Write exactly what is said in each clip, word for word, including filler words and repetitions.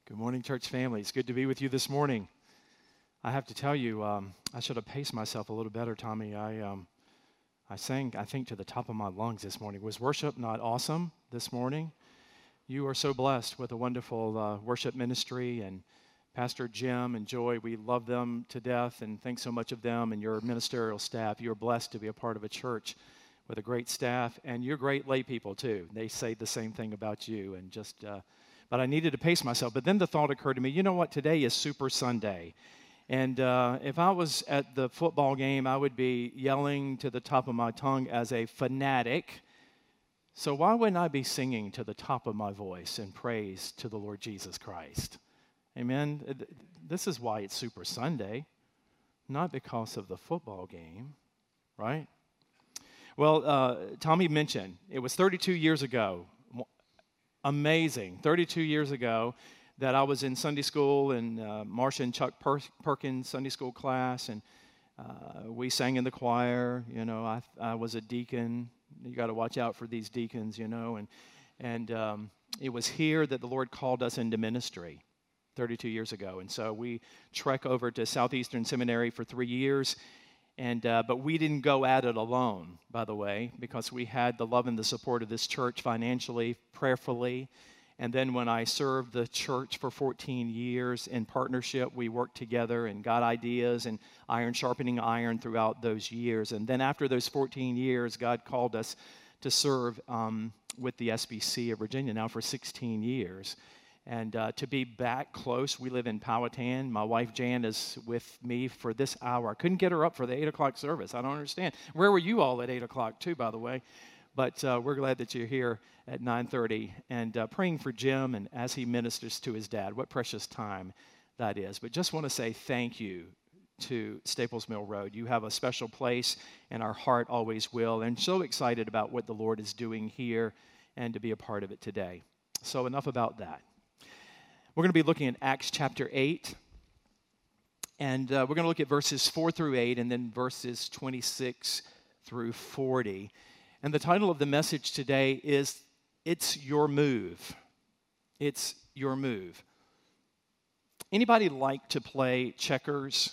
Good morning, church family. It's good to be with you this morning. I have to tell you, um, I should have paced myself a little better, Tommy. I um, I sang, I think, to the top of my lungs this morning. Was worship not awesome this morning? You are so blessed with a wonderful uh, worship ministry, and Pastor Jim and Joy, we love them to death and think so much of them and your ministerial staff. You're blessed to be a part of a church with a great staff, and you're great lay people, too. They say the same thing about you, and just... Uh, But I needed to pace myself. But then the thought occurred to me, you know what, today is Super Sunday. And uh, if I was at the football game, I would be yelling to the top of my tongue as a fanatic. So why wouldn't I be singing to the top of my voice in praise to the Lord Jesus Christ? Amen? This is why it's Super Sunday, not because of the football game, right? Well, uh, Tommy mentioned it was thirty-two years ago. Amazing. thirty-two years ago that I was in Sunday school in uh, Marcia and Chuck per- Perkins Sunday school class, and uh, we sang in the choir. You know, I, I was a deacon. You got to watch out for these deacons, you know. And, and um, it was here that the Lord called us into ministry thirty-two years ago. And so we trek over to Southeastern Seminary for three years. And uh, but we didn't go at it alone, by the way, because we had the love and the support of this church financially, prayerfully. And then when I served the church for fourteen years in partnership, we worked together and got ideas and iron sharpening iron throughout those years. And then after those fourteen years, God called us to serve um, with the S B C of Virginia now for sixteen years. And uh, to be back close, we live in Powhatan. My wife, Jan, is with me for this hour. I couldn't get her up for the eight o'clock service. I don't understand. Where were you all at eight o'clock, too, by the way? But uh, we're glad that you're here at nine thirty and uh, praying for Jim and as he ministers to his dad. What precious time that is. But just want to say thank you to Staples Mill Road. You have a special place in our heart, always will. And so excited about what the Lord is doing here and to be a part of it today. So enough about that. We're going to be looking at Acts chapter eight, and uh, we're going to look at verses four through eight, and then verses twenty-six through forty. And the title of the message today is, It's Your Move. It's Your Move. Anybody like to play checkers?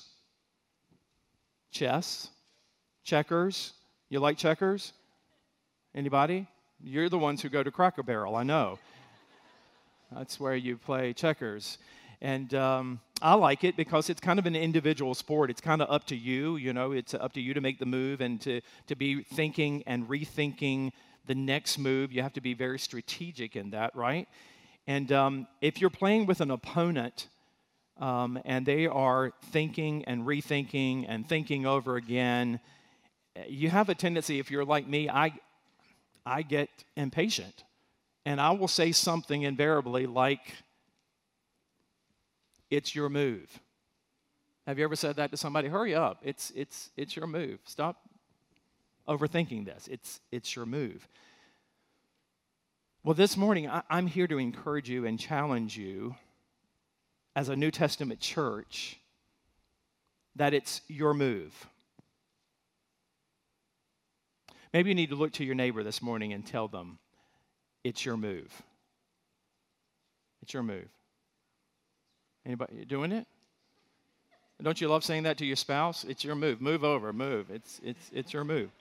Chess? Checkers? You like checkers? Anybody? You're the ones who go to Cracker Barrel, I know. That's where you play checkers. And um, I like it because it's kind of an individual sport. It's kind of up to you, you know, it's up to you to make the move and to, to be thinking and rethinking the next move. You have to be very strategic in that, right? And um, if you're playing with an opponent um, and they are thinking and rethinking and thinking over again, you have a tendency, if you're like me, I, I get impatient. And I will say something invariably like, it's your move. Have you ever said that to somebody? Hurry up. It's it's it's your move. Stop overthinking this. It's it's your move. Well, this morning, I, I'm here to encourage you and challenge you as a New Testament church that it's your move. Maybe you need to look to your neighbor this morning and tell them, it's your move. It's your move. Anybody you doing it? Don't you love saying that to your spouse? It's your move. Move over, move. It's it's it's your move.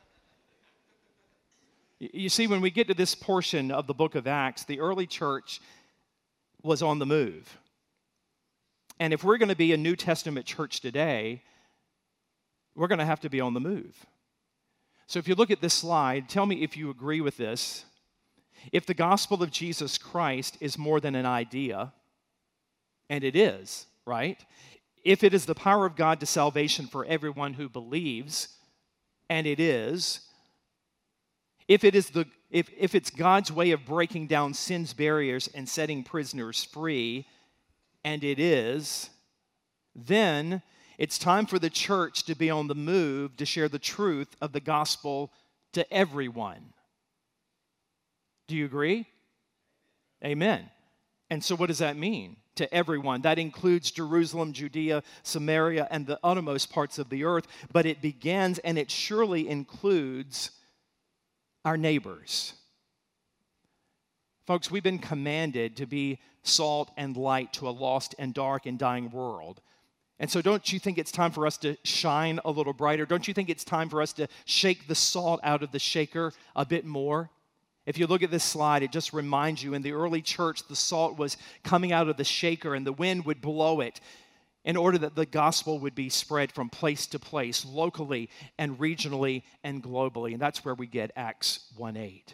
You see, when we get to this portion of the book of Acts, the early church was on the move. And if we're going to be a New Testament church today, we're going to have to be on the move. So if you look at this slide, tell me if you agree with this. If the gospel of Jesus Christ is more than an idea, and it is, right? If it is the power of God to salvation for everyone who believes, and it is, if it is the if, if it's God's way of breaking down sin's barriers and setting prisoners free, and it is, then it's time for the church to be on the move to share the truth of the gospel to everyone. Do you agree? Amen. And so what does that mean? To everyone. That includes Jerusalem, Judea, Samaria, and the uttermost parts of the earth. But it begins and it surely includes our neighbors. Folks, we've been commanded to be salt and light to a lost and dark and dying world. And so don't you think it's time for us to shine a little brighter? Don't you think it's time for us to shake the salt out of the shaker a bit more? If you look at this slide, it just reminds you in the early church, the salt was coming out of the shaker and the wind would blow it in order that the gospel would be spread from place to place, locally and regionally and globally. And that's where we get Acts one eight.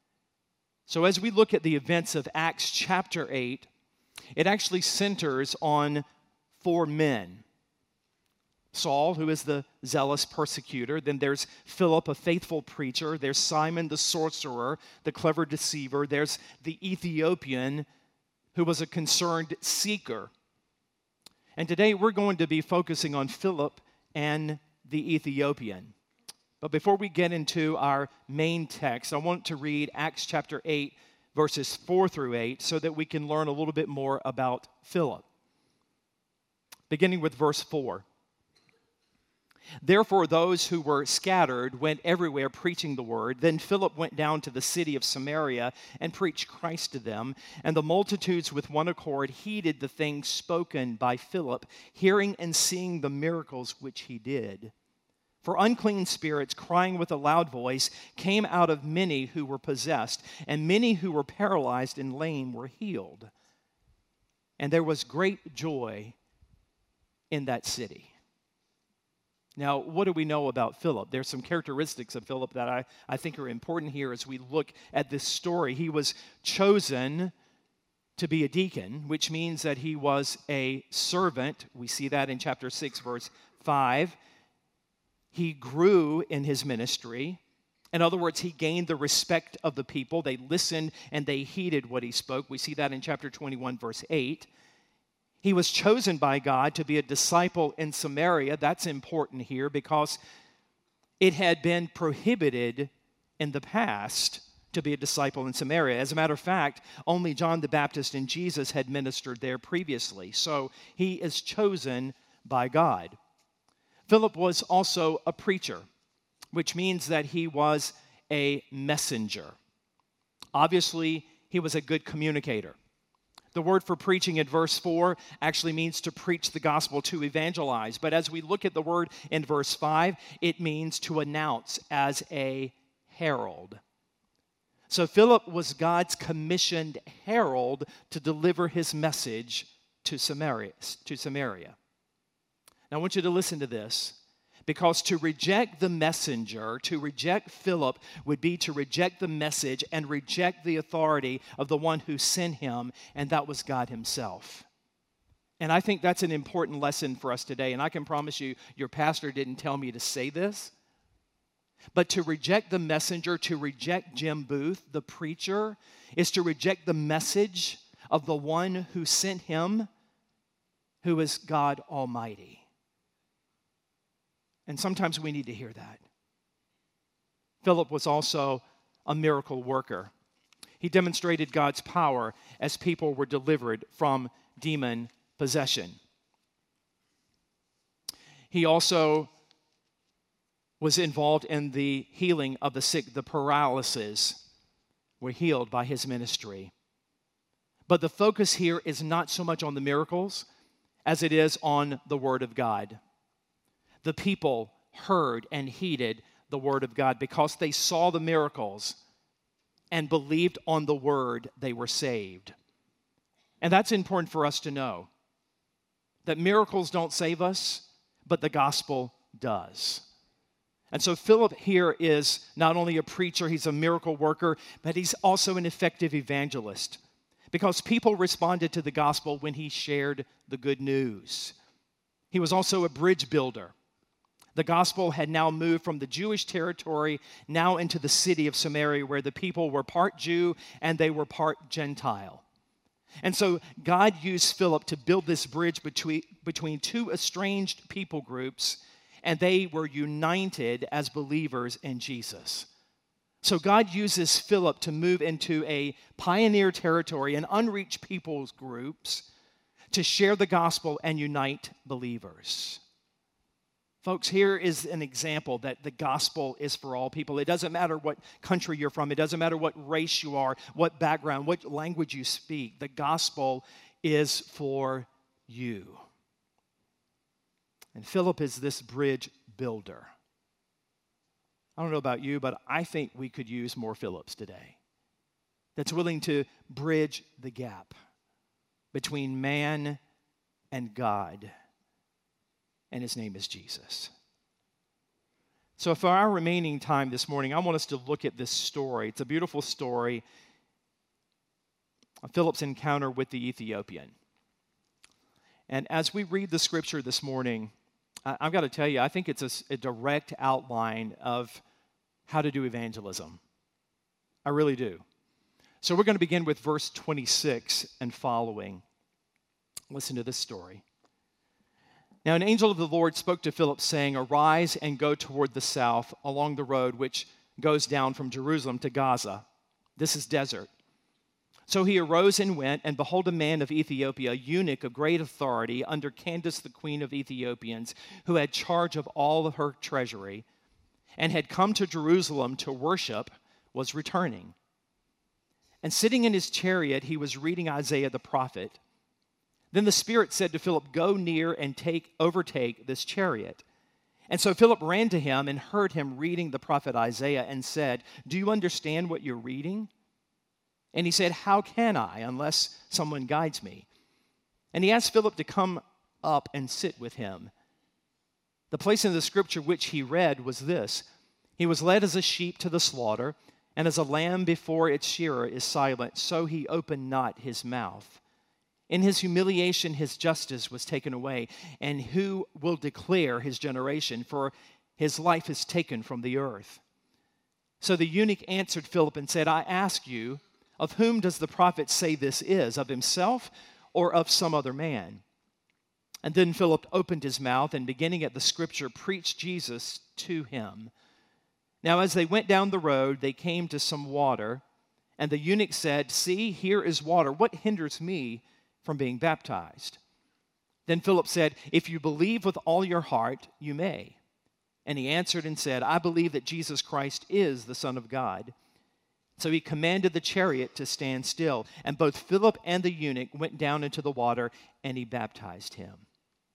So as we look at the events of Acts chapter eight, it actually centers on four men. Saul, who is the zealous persecutor. Then there's Philip, a faithful preacher. There's Simon, the sorcerer, the clever deceiver. There's the Ethiopian, who was a concerned seeker. And today we're going to be focusing on Philip and the Ethiopian. But before we get into our main text, I want to read Acts chapter eight, verses four through eight, so that we can learn a little bit more about Philip. Beginning with verse four. Therefore, those who were scattered went everywhere preaching the word. Then Philip went down to the city of Samaria and preached Christ to them. And the multitudes with one accord heeded the things spoken by Philip, hearing and seeing the miracles which he did. For unclean spirits, crying with a loud voice, came out of many who were possessed, and many who were paralyzed and lame were healed. And there was great joy in that city. Now, what do we know about Philip? There's some characteristics of Philip that I, I think are important here as we look at this story. He was chosen to be a deacon, which means that he was a servant. We see that in chapter six, verse five. He grew in his ministry. In other words, he gained the respect of the people. They listened and they heeded what he spoke. We see that in chapter twenty-one, verse eight. He was chosen by God to be a disciple in Samaria. That's important here because it had been prohibited in the past to be a disciple in Samaria. As a matter of fact, only John the Baptist and Jesus had ministered there previously. So he is chosen by God. Philip was also a preacher, which means that he was a messenger. Obviously, he was a good communicator. The word for preaching in verse four actually means to preach the gospel, to evangelize. But as we look at the word in verse five, it means to announce as a herald. So Philip was God's commissioned herald to deliver his message to Samaria. To Samaria. Now I want you to listen to this, because to reject the messenger, to reject Philip, would be to reject the message and reject the authority of the one who sent him, and that was God himself. And I think that's an important lesson for us today, and I can promise you, your pastor didn't tell me to say this, but to reject the messenger, to reject Jim Booth, the preacher, is to reject the message of the one who sent him, who is God Almighty. And sometimes we need to hear that. Philip was also a miracle worker. He demonstrated God's power as people were delivered from demon possession. He also was involved in the healing of the sick. The paralysis were healed by his ministry. But the focus here is not so much on the miracles as it is on the Word of God. The people heard and heeded the word of God because they saw the miracles and believed on the word, they were saved. And that's important for us to know, that miracles don't save us, but the gospel does. And so Philip here is not only a preacher, he's a miracle worker, but he's also an effective evangelist, because people responded to the gospel when he shared the good news. He was also a bridge builder. The gospel had now moved from the Jewish territory now into the city of Samaria, where the people were part Jew and they were part Gentile. And so God used Philip to build this bridge between, between two estranged people groups, and they were united as believers in Jesus. So God uses Philip to move into a pioneer territory, an unreached people's groups, to share the gospel and unite believers. Folks, here is an example that the gospel is for all people. It doesn't matter what country you're from. It doesn't matter what race you are, what background, what language you speak. The gospel is for you. And Philip is this bridge builder. I don't know about you, but I think we could use more Philips today that's willing to bridge the gap between man and God. And his name is Jesus. So for our remaining time this morning, I want us to look at this story. It's a beautiful story of Philip's encounter with the Ethiopian. And as we read the scripture this morning, I- I've got to tell you, I think it's a, a direct outline of how to do evangelism. I really do. So we're going to begin with verse twenty-six and following. Listen to this story. Now an angel of the Lord spoke to Philip, saying, "Arise and go toward the south along the road which goes down from Jerusalem to Gaza. This is desert." So he arose and went, and behold, a man of Ethiopia, a eunuch of great authority, under Candace, the queen of Ethiopians, who had charge of all of her treasury, and had come to Jerusalem to worship, was returning. And sitting in his chariot, he was reading Isaiah the prophet. Then the Spirit said to Philip, "Go near and take overtake this chariot." And so Philip ran to him and heard him reading the prophet Isaiah and said, "Do you understand what you're reading?" And he said, "How can I unless someone guides me?" And he asked Philip to come up and sit with him. The place in the scripture which he read was this: "He was led as a sheep to the slaughter, and as a lamb before its shearer is silent, so he opened not his mouth. In his humiliation, his justice was taken away. And who will declare his generation? For his life is taken from the earth." So the eunuch answered Philip and said, "I ask you, of whom does the prophet say this is? Of himself or of some other man?" And then Philip opened his mouth and, beginning at the scripture, preached Jesus to him. Now as they went down the road, they came to some water. And the eunuch said, "See, here is water. What hinders me from being baptized?" Then Philip said, "If you believe with all your heart, you may." And he answered and said, "I believe that Jesus Christ is the Son of God." So he commanded the chariot to stand still, and both Philip and the eunuch went down into the water, and he baptized him.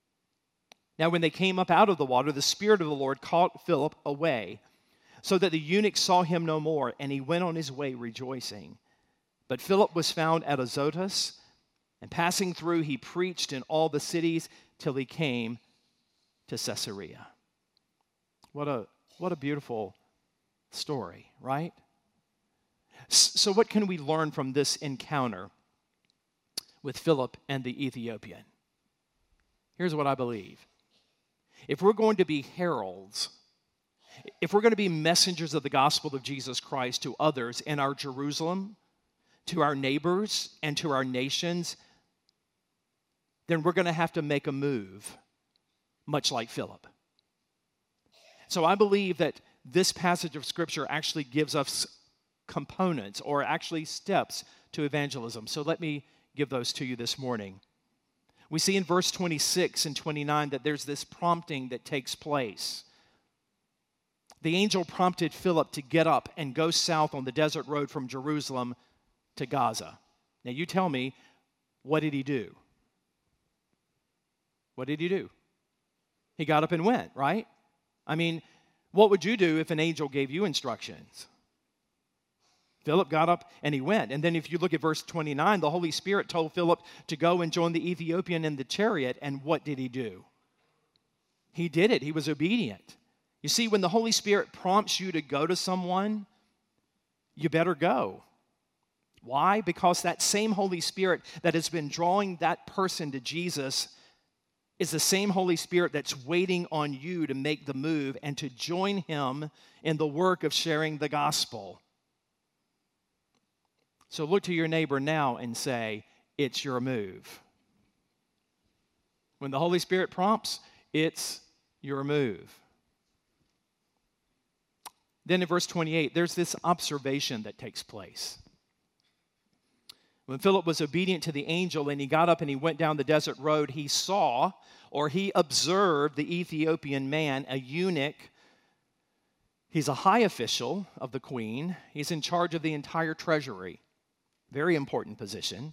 Now when they came up out of the water, the Spirit of the Lord caught Philip away, so that the eunuch saw him no more, and he went on his way rejoicing. But Philip was found at Azotus, and passing through, he preached in all the cities till he came to Caesarea. What a, what a beautiful story, right? So what can we learn from this encounter with Philip and the Ethiopian? Here's what I believe. If we're going to be heralds, if we're going to be messengers of the gospel of Jesus Christ to others in our Jerusalem, to our neighbors, and to our nations, then we're going to have to make a move, much like Philip. So I believe that this passage of Scripture actually gives us components or actually steps to evangelism. So let me give those to you this morning. We see in verse twenty-six and twenty-nine that there's this prompting that takes place. The angel prompted Philip to get up and go south on the desert road from Jerusalem to Gaza. Now you tell me, what did he do? What did he do? He got up and went, right? I mean, what would you do if an angel gave you instructions? Philip got up and he went. And then if you look at verse twenty-nine, the Holy Spirit told Philip to go and join the Ethiopian in the chariot. And what did he do? He did it. He was obedient. You see, when the Holy Spirit prompts you to go to someone, you better go. Why? Because that same Holy Spirit that has been drawing that person to Jesus is the same Holy Spirit that's waiting on you to make the move and to join him in the work of sharing the gospel. So look to your neighbor now and say, it's your move. When the Holy Spirit prompts, it's your move. Then in verse twenty-eight, there's this observation that takes place. When Philip was obedient to the angel and he got up and he went down the desert road, he saw or he observed the Ethiopian man, a eunuch. He's a high official of the queen. He's in charge of the entire treasury. Very important position.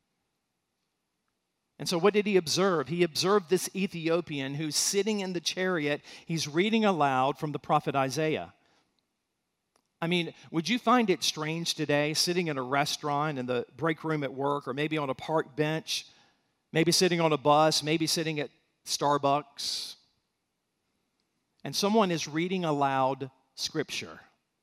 And so what did he observe? He observed this Ethiopian who's sitting in the chariot. He's reading aloud from the prophet Isaiah. I mean, would you find it strange today, sitting in a restaurant, in the break room at work, or maybe on a park bench, maybe sitting on a bus, maybe sitting at Starbucks, and someone is reading aloud Scripture?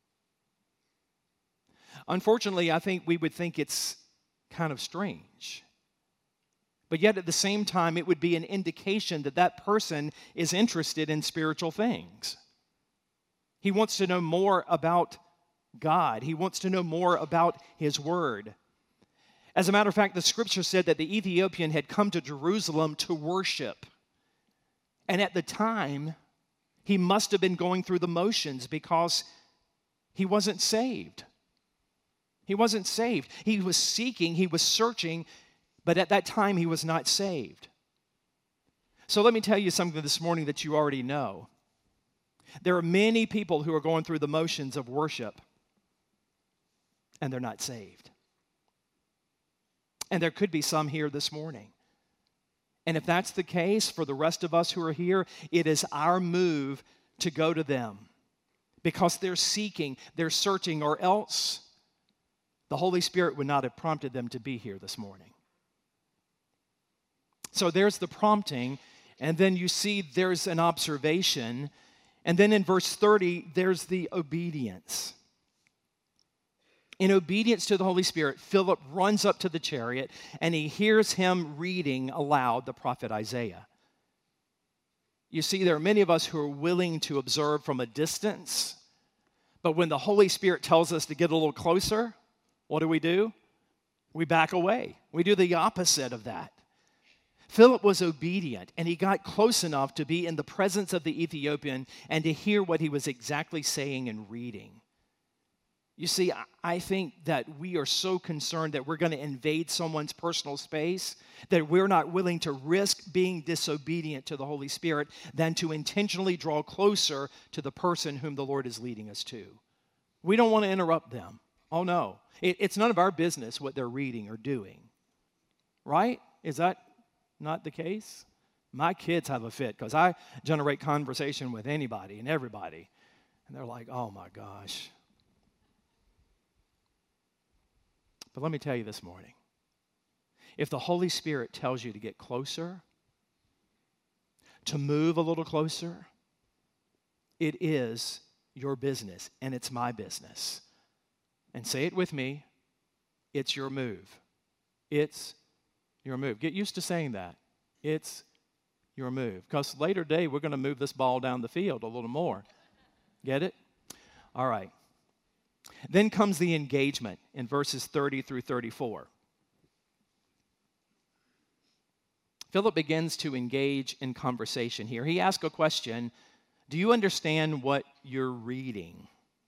Unfortunately, I think we would think it's kind of strange. But yet at the same time, it would be an indication that that person is interested in spiritual things. He wants to know more about God. He wants to know more about His Word. As a matter of fact, the Scripture said that the Ethiopian had come to Jerusalem to worship. And at the time, he must have been going through the motions because he wasn't saved. He wasn't saved. He was seeking, he was searching, but at that time he was not saved. So let me tell you something this morning that you already know. There are many people who are going through the motions of worship, and they're not saved. And there could be some here this morning. And if that's the case, for the rest of us who are here, it is our move to go to them because they're seeking, they're searching, or else the Holy Spirit would not have prompted them to be here this morning. So there's the prompting, and then you see there's an observation, and then in verse thirty, there's the obedience. In obedience to the Holy Spirit, Philip runs up to the chariot, and he hears him reading aloud the prophet Isaiah. You see, there are many of us who are willing to observe from a distance, but when the Holy Spirit tells us to get a little closer, what do we do? We back away. We do the opposite of that. Philip was obedient, and he got close enough to be in the presence of the Ethiopian and to hear what he was exactly saying and reading. You see, I think that we are so concerned that we're going to invade someone's personal space that we're not willing to risk being disobedient to the Holy Spirit than to intentionally draw closer to the person whom the Lord is leading us to. We don't want to interrupt them. Oh, no. It, it's none of our business what they're reading or doing. Right? Is that not the case? My kids have a fit because I generate conversation with anybody and everybody. And they're like, oh, my gosh. But let me tell you this morning, if the Holy Spirit tells you to get closer, to move a little closer, it is your business, and it's my business. And say it with me, it's your move. It's your move. Get used to saying that. It's your move. Because later day, we're going to move this ball down the field a little more. Get it? All right. Then comes the engagement in verses thirty through thirty-four. Philip begins to engage in conversation here. He asks a question, do you understand what you're reading?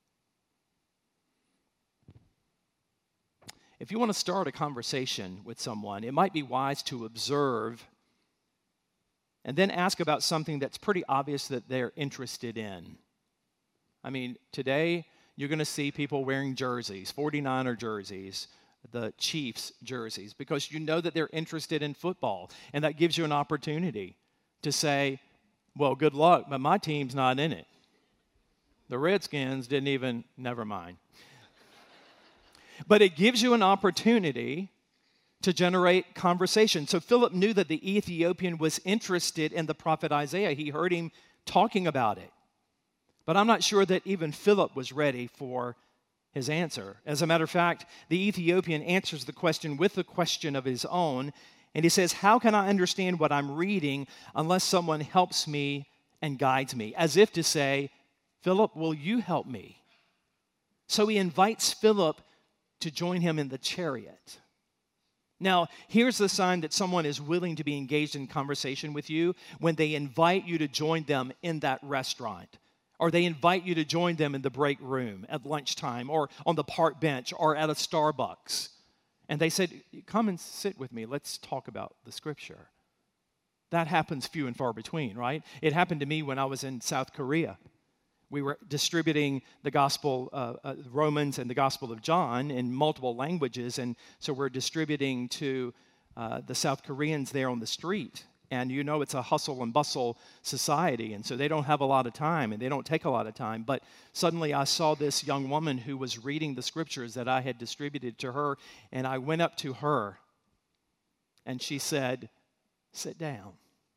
If you want to start a conversation with someone, it might be wise to observe and then ask about something that's pretty obvious that they're interested in. I mean, today, you're going to see people wearing jerseys, forty-niner jerseys, the Chiefs jerseys, because you know that they're interested in football. And that gives you an opportunity to say, well, good luck, but my team's not in it. The Redskins didn't even, never mind. But it gives you an opportunity to generate conversation. So Philip knew that the Ethiopian was interested in the prophet Isaiah. He heard him talking about it. But I'm not sure that even Philip was ready for his answer. As a matter of fact, the Ethiopian answers the question with a question of his own, and he says, how can I understand what I'm reading unless someone helps me and guides me? As if to say, Philip, will you help me? So he invites Philip to join him in the chariot. Now, here's the sign that someone is willing to be engaged in conversation with you when they invite you to join them in that restaurant, or they invite you to join them in the break room at lunchtime, or on the park bench, or at a Starbucks. And they said, come and sit with me. Let's talk about the Scripture. That happens few and far between, right? It happened to me when I was in South Korea. We were distributing the Gospel, uh, uh, Romans and the Gospel of John in multiple languages, and so we're distributing to uh, the South Koreans there on the street. And you know it's a hustle and bustle society, and so they don't have a lot of time, and they don't take a lot of time. But suddenly I saw this young woman who was reading the Scriptures that I had distributed to her, and I went up to her, and she said, sit down.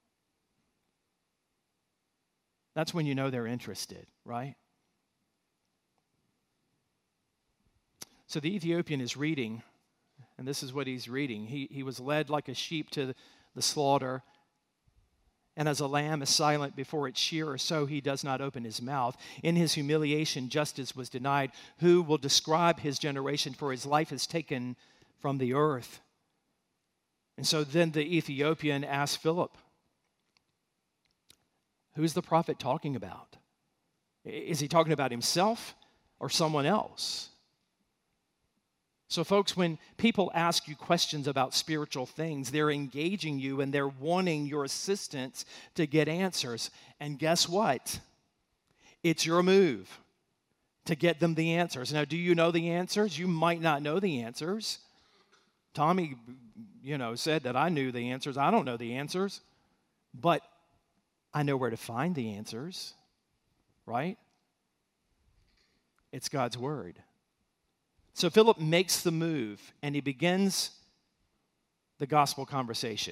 That's when you know they're interested, right? So the Ethiopian is reading, and this is what he's reading. He, he was led like a sheep to the slaughter, and as a lamb is silent before its shearer, so he does not open his mouth. In his humiliation, justice was denied. Who will describe his generation? For his life is taken from the earth. And so then the Ethiopian asked Philip, who's the prophet talking about? Is he talking about himself or someone else? So folks, when people ask you questions about spiritual things, they're engaging you and they're wanting your assistance to get answers. And guess what? It's your move to get them the answers. Now, do you know the answers? You might not know the answers. Tommy, you know, said that I knew the answers. I don't know the answers, but I know where to find the answers, right? It's God's Word. So Philip makes the move, and he begins the gospel conversation.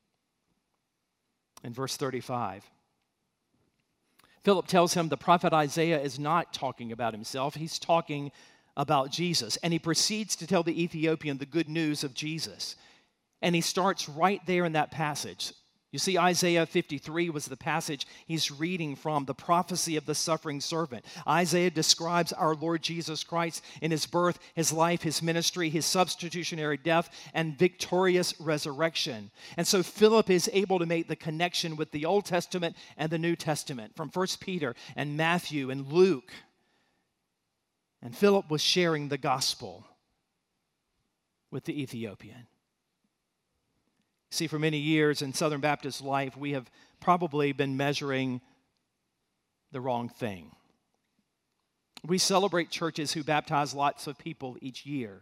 In verse thirty-five, Philip tells him the prophet Isaiah is not talking about himself. He's talking about Jesus. And he proceeds to tell the Ethiopian the good news of Jesus. And he starts right there in that passage. You see, Isaiah fifty-three was the passage he's reading from, the prophecy of the suffering servant. Isaiah describes our Lord Jesus Christ in his birth, his life, his ministry, his substitutionary death, and victorious resurrection. And so Philip is able to make the connection with the Old Testament and the New Testament from First Peter and Matthew and Luke. And Philip was sharing the gospel with the Ethiopian. See, for many years in Southern Baptist life, we have probably been measuring the wrong thing. We celebrate churches who baptize lots of people each year.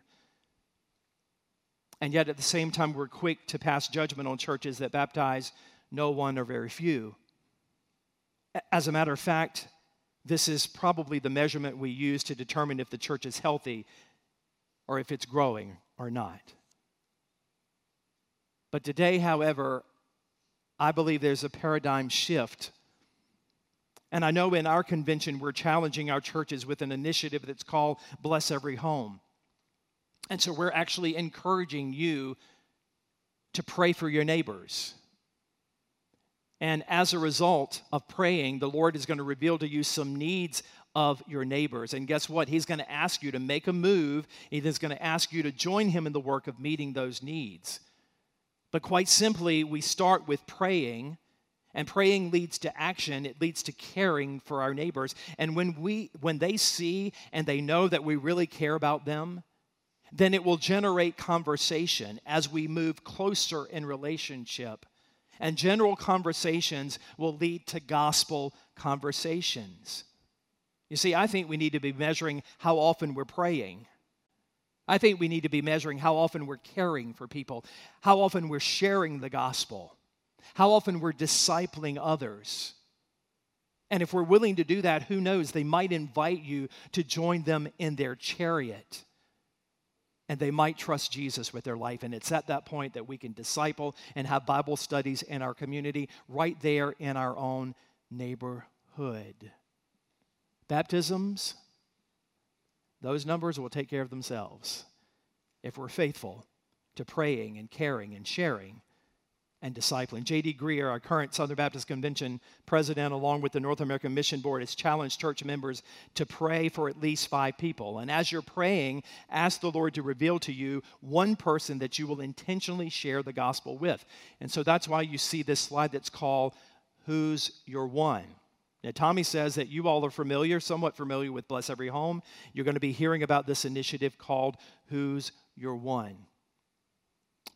And yet at the same time, we're quick to pass judgment on churches that baptize no one or very few. As a matter of fact, this is probably the measurement we use to determine if the church is healthy or if it's growing or not. But today, however, I believe there's a paradigm shift. And I know in our convention, we're challenging our churches with an initiative that's called Bless Every Home. And so we're actually encouraging you to pray for your neighbors. And as a result of praying, the Lord is going to reveal to you some needs of your neighbors. And guess what? He's going to ask you to make a move. He's going to ask you to join him in the work of meeting those needs. But quite simply, we start with praying, and praying leads to action. It leads to caring for our neighbors. And when we, when they see and they know that we really care about them, then it will generate conversation as we move closer in relationship. And general conversations will lead to gospel conversations. You see, I think we need to be measuring how often we're praying. I think we need to be measuring how often we're caring for people, how often we're sharing the gospel, how often we're discipling others. And if we're willing to do that, who knows, they might invite you to join them in their chariot. And they might trust Jesus with their life. And it's at that point that we can disciple and have Bible studies in our community right there in our own neighborhood. Baptisms, those numbers will take care of themselves if we're faithful to praying and caring and sharing and discipling. J D Greer, our current Southern Baptist Convention president, along with the North American Mission Board, has challenged church members to pray for at least five people. And as you're praying, ask the Lord to reveal to you one person that you will intentionally share the gospel with. And so that's why you see this slide that's called, Who's Your One? Now, Tommy says that you all are familiar, somewhat familiar with Bless Every Home. You're going to be hearing about this initiative called Who's Your One?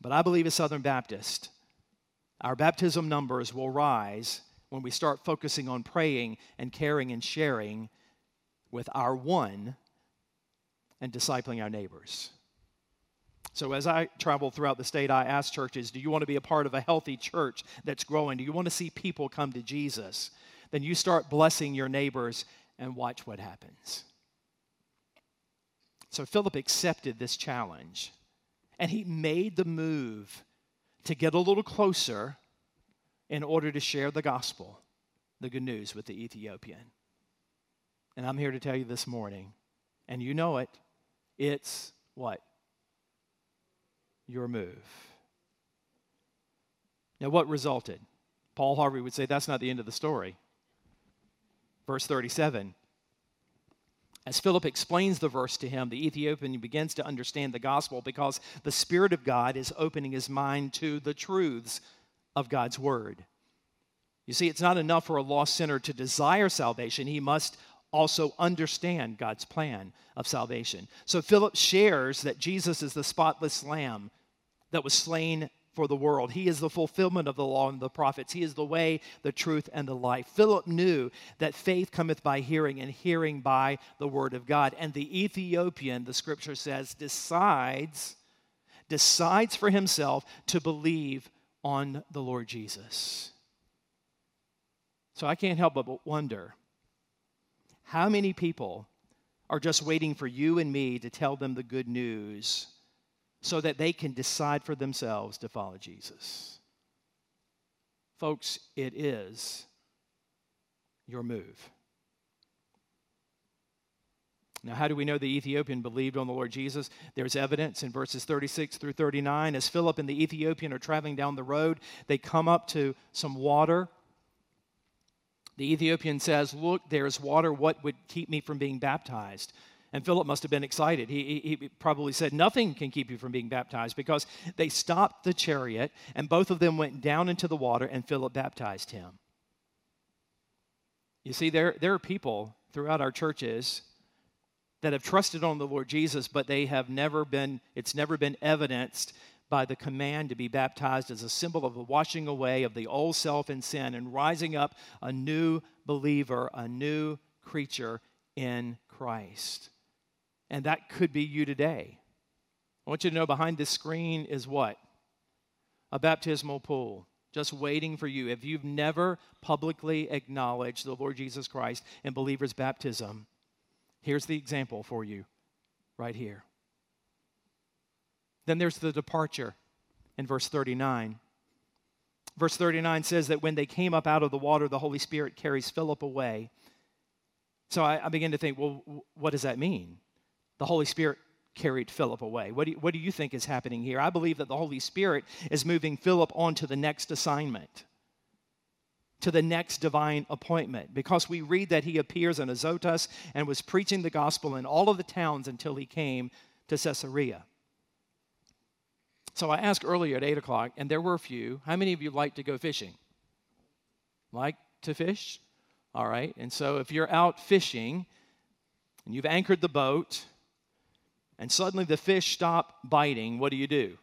But I believe as Southern Baptist, our baptism numbers will rise when we start focusing on praying and caring and sharing with our one and discipling our neighbors. So as I travel throughout the state, I ask churches, do you want to be a part of a healthy church that's growing? Do you want to see people come to Jesus? Then you start blessing your neighbors and watch what happens. So Philip accepted this challenge, and he made the move to get a little closer in order to share the gospel, the good news, with the Ethiopian. And I'm here to tell you this morning, and you know it, it's what? Your move. Now, what resulted? Paul Harvey would say that's not the end of the story. Verse thirty-seven. As Philip explains the verse to him, the Ethiopian begins to understand the gospel because the Spirit of God is opening his mind to the truths of God's word. You see, it's not enough for a lost sinner to desire salvation. He must also understand God's plan of salvation. So Philip shares that Jesus is the spotless lamb that was slain for the world. He is the fulfillment of the law and the prophets. He is the way, the truth, and the life. Philip knew that faith cometh by hearing, and hearing by the word of God. And the Ethiopian, the scripture says, decides, decides for himself to believe on the Lord Jesus. So I can't help but wonder, how many people are just waiting for you and me to tell them the good news so that they can decide for themselves to follow Jesus? Folks, it is your move. Now, how do we know the Ethiopian believed on the Lord Jesus? There's evidence in verses thirty-six through thirty-nine. As Philip and the Ethiopian are traveling down the road, they come up to some water. The Ethiopian says, "Look, there's water. What would keep me from being baptized?" And Philip must have been excited. He, he, he probably said, "Nothing can keep you from being baptized," because they stopped the chariot, and both of them went down into the water, and Philip baptized him. You see, there, there are people throughout our churches that have trusted on the Lord Jesus, but they have never been, it's never been evidenced by the command to be baptized as a symbol of the washing away of the old self and sin and rising up a new believer, a new creature in Christ. And that could be you today. I want you to know behind this screen is what? A baptismal pool, just waiting for you. If you've never publicly acknowledged the Lord Jesus Christ in believer's baptism, here's the example for you right here. Then there's the departure in verse thirty-nine. Verse thirty-nine says that when they came up out of the water, the Holy Spirit carries Philip away. So I, I begin to think, well, what does that mean? The Holy Spirit carried Philip away. What do you, what do you think is happening here? I believe that the Holy Spirit is moving Philip on to the next assignment, to the next divine appointment, because we read that he appears in Azotus and was preaching the gospel in all of the towns until he came to Caesarea. So I asked earlier at eight o'clock, and there were a few. How many of you like to go fishing? Like to fish? All right. And so if you're out fishing and you've anchored the boat and suddenly the fish stop biting, what do you do?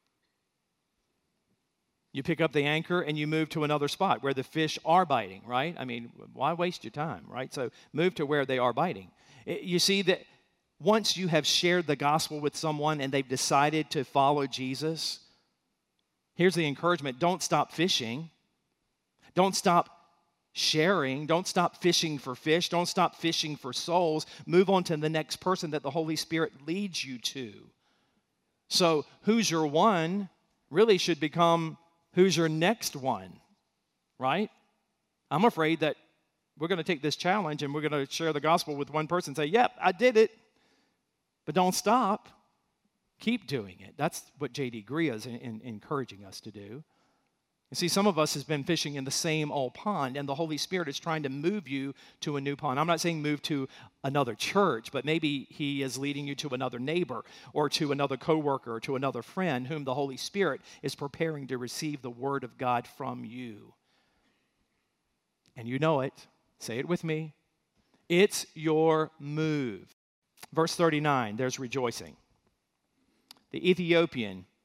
You pick up the anchor and you move to another spot where the fish are biting, right? I mean, why waste your time, right? So move to where they are biting. You see that once you have shared the gospel with someone and they've decided to follow Jesus, here's the encouragement. Don't stop fishing. Don't stop sharing. Don't stop fishing for fish. Don't stop fishing for souls. Move on to the next person that the Holy Spirit leads you to. So who's your one really should become who's your next one, right? I'm afraid that we're going to take this challenge and we're going to share the gospel with one person and say, yep, I did it. But don't stop. Keep doing it. That's what J D Greer is in, in, encouraging us to do. You see, some of us has been fishing in the same old pond, and the Holy Spirit is trying to move you to a new pond. I'm not saying move to another church, but maybe he is leading you to another neighbor or to another coworker or to another friend whom the Holy Spirit is preparing to receive the word of God from you. And you know it. Say it with me. It's your move. Verse thirty-nine, there's rejoicing. The Ethiopian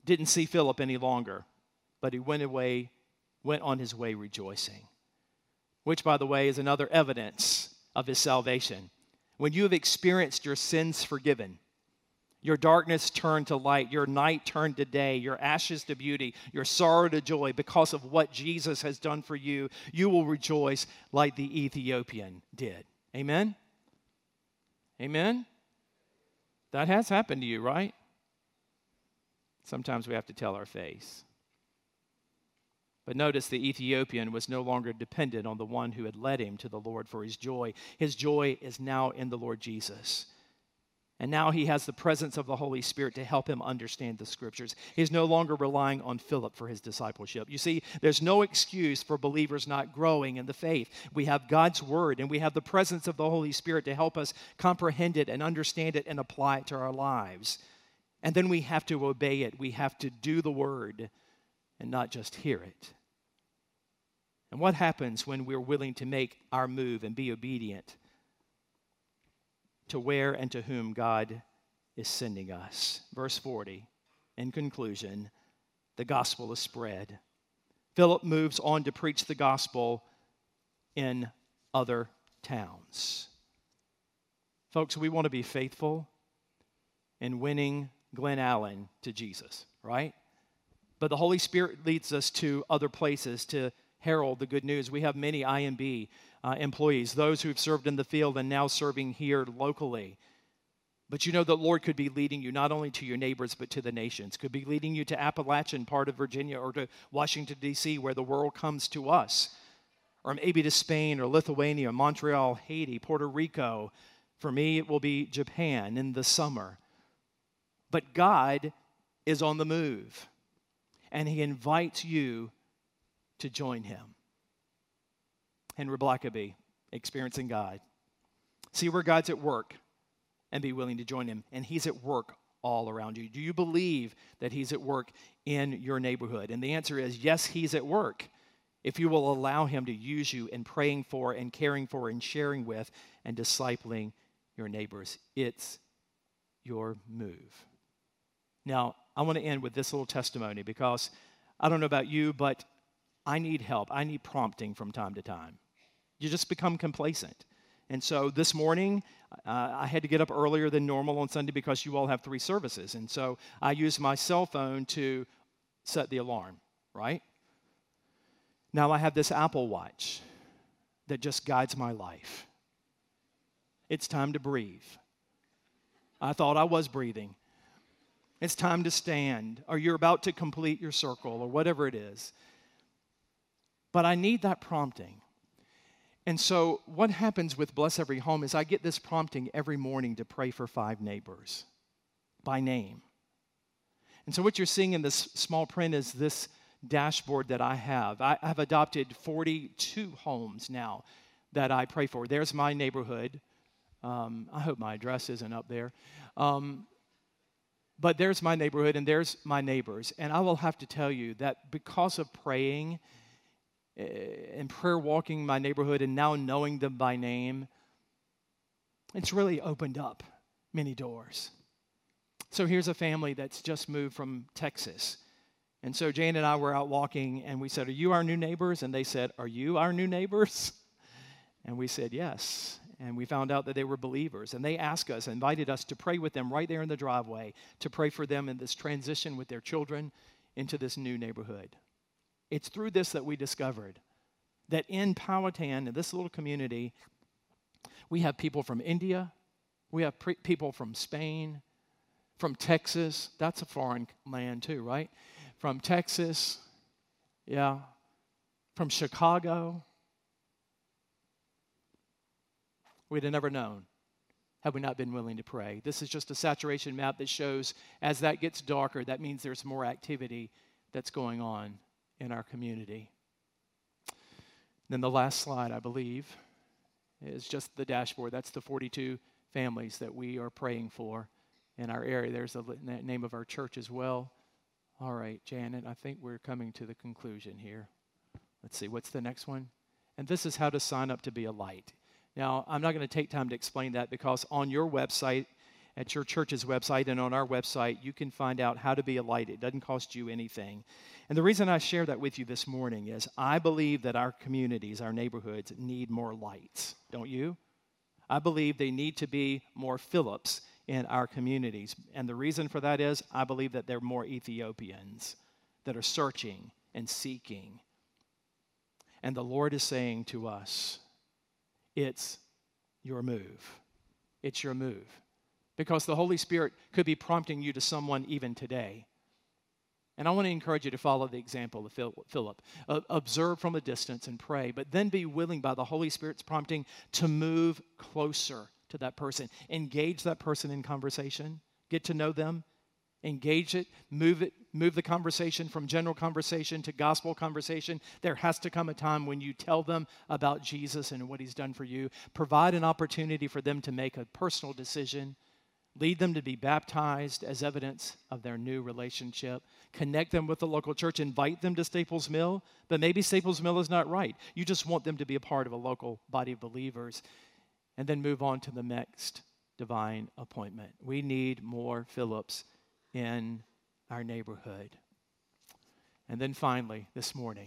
didn't see Philip any longer, but he went away, went on his way rejoicing, which, by the way, is another evidence of his salvation. When you have experienced your sins forgiven, your darkness turned to light, your night turned to day, your ashes to beauty, your sorrow to joy because of what Jesus has done for you, you will rejoice like the Ethiopian did. Amen? Amen? That has happened to you, right? Sometimes we have to tell our face. But notice the Ethiopian was no longer dependent on the one who had led him to the Lord for his joy. His joy is now in the Lord Jesus. And now he has the presence of the Holy Spirit to help him understand the Scriptures. He's no longer relying on Philip for his discipleship. You see, there's no excuse for believers not growing in the faith. We have God's Word, and we have the presence of the Holy Spirit to help us comprehend it and understand it and apply it to our lives. And then we have to obey it. We have to do the Word and not just hear it. And what happens when we're willing to make our move and be obedient to where and to whom God is sending us? Verse forty, in conclusion, the gospel is spread. Philip moves on to preach the gospel in other towns. Folks, we want to be faithful in winning Glen Allen to Jesus, right? But the Holy Spirit leads us to other places to herald the good news. We have many I M B uh, employees, those who've served in the field and now serving here locally. But you know the Lord could be leading you not only to your neighbors, but to the nations. Could be leading you to Appalachian part of Virginia or to Washington, D C, where the world comes to us. Or maybe to Spain or Lithuania, Montreal, Haiti, Puerto Rico. For me, it will be Japan in the summer. But God is on the move, and He invites you to join Him. Henry Blackaby, Experiencing God. See where God's at work and be willing to join Him. And He's at work all around you. Do you believe that He's at work in your neighborhood? And the answer is yes, He's at work. If you will allow Him to use you in praying for and caring for and sharing with and discipling your neighbors. It's your move. Now, I want to end with this little testimony because I don't know about you, but I need help. I need prompting from time to time. You just become complacent. And so this morning, uh, I had to get up earlier than normal on Sunday because you all have three services. And so I used my cell phone to set the alarm, right? Now I have this Apple Watch that just guides my life. It's time to breathe. I thought I was breathing. It's time to stand, or you're about to complete your circle, or whatever it is. But I need that prompting. And so what happens with Bless Every Home is I get this prompting every morning to pray for five neighbors by name. And so what you're seeing in this small print is this dashboard that I have. I have adopted forty-two homes now that I pray for. There's my neighborhood. Um, I hope my address isn't up there. Um, but there's my neighborhood and there's my neighbors. And I will have to tell you that because of praying and prayer walking my neighborhood and now knowing them by name, it's really opened up many doors. So here's a family that's just moved from Texas. And so Jane and I were out walking and we said, "Are you our new neighbors?" And they said, "Are you our new neighbors?" And we said, "Yes." And we found out that they were believers. And they asked us, invited us to pray with them right there in the driveway, to pray for them in this transition with their children into this new neighborhood. It's through this that we discovered that in Powhatan, in this little community, we have people from India, we have pre- people from Spain, from Texas. That's a foreign land too, right? From Texas, yeah, from Chicago. We'd have never known had we not been willing to pray. This is just a saturation map that shows as that gets darker, that means there's more activity that's going on in our community. Then the last slide, I believe, is just the dashboard. That's the forty-two families that we are praying for in our area. There's the name of our church as well. All right, Janet, I think we're coming to the conclusion here. Let's see, what's the next one? And this is how to sign up to be a light. Now, I'm not going to take time to explain that because on your website, at your church's website and on our website, you can find out how to be a light. It doesn't cost you anything. And the reason I share that with you this morning is I believe that our communities, our neighborhoods, need more lights. Don't you? I believe they need to be more Phillips in our communities. And the reason for that is I believe that there are more Ethiopians that are searching and seeking. And the Lord is saying to us, it's your move. It's your move. Because the Holy Spirit could be prompting you to someone even today. And I want to encourage you to follow the example of Philip. Uh, observe from a distance and pray, but then be willing by the Holy Spirit's prompting to move closer to that person. Engage that person in conversation. Get to know them. Engage it. Move it. Move the conversation from general conversation to gospel conversation. There has to come a time when you tell them about Jesus and what he's done for you. Provide an opportunity for them to make a personal decision. Lead them to be baptized as evidence of their new relationship. Connect them with the local church. Invite them to Staples Mill. But maybe Staples Mill is not right. You just want them to be a part of a local body of believers. And then move on to the next divine appointment. We need more Phillips in our neighborhood. And then finally, this morning,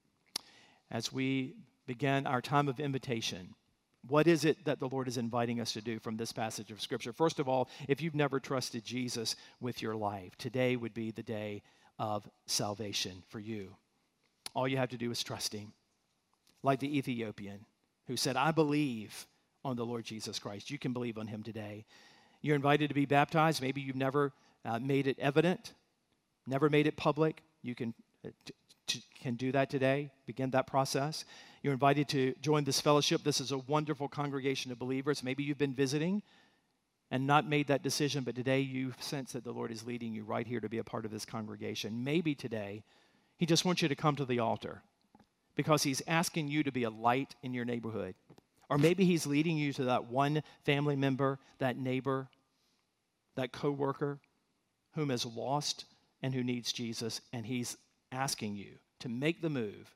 as we begin our time of invitation, what is it that the Lord is inviting us to do from this passage of Scripture? First of all, if you've never trusted Jesus with your life, today would be the day of salvation for you. All you have to do is trust him. Like the Ethiopian who said, I believe on the Lord Jesus Christ. You can believe on him today. You're invited to be baptized. Maybe you've never uh, made it evident, never made it public. You can uh, t- t- can do that today. Begin that process. You're invited to join this fellowship. This is a wonderful congregation of believers. Maybe you've been visiting and not made that decision, but today you sense that the Lord is leading you right here to be a part of this congregation. Maybe today he just wants you to come to the altar because he's asking you to be a light in your neighborhood. Or maybe he's leading you to that one family member, that neighbor, that coworker whom is lost and who needs Jesus, and he's asking you to make the move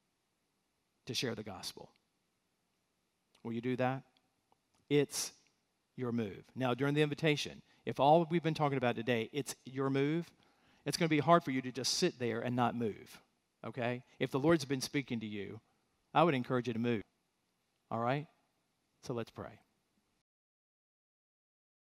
to share the gospel. Will you do that? It's your move. Now, during the invitation, if all we've been talking about today, it's your move, it's going to be hard for you to just sit there and not move, okay? If the Lord's been speaking to you, I would encourage you to move, all right? So let's pray.